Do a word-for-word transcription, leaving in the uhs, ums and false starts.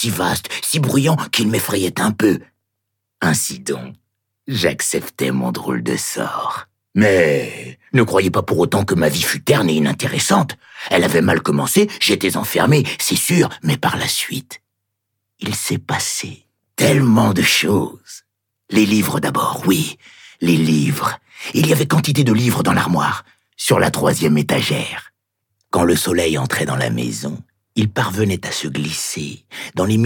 si vaste, si bruyant qu'il m'effrayait un peu. Ainsi donc, j'acceptais mon drôle de sort. Mais ne croyez pas pour autant que ma vie fut terne et inintéressante. Elle avait mal commencé, j'étais enfermé, c'est sûr, mais par la suite, il s'est passé tellement de choses. Les livres d'abord, oui, les livres. Il y avait quantité de livres dans l'armoire, sur la troisième étagère. Quand le soleil entrait dans la maison, il parvenait à se glisser dans les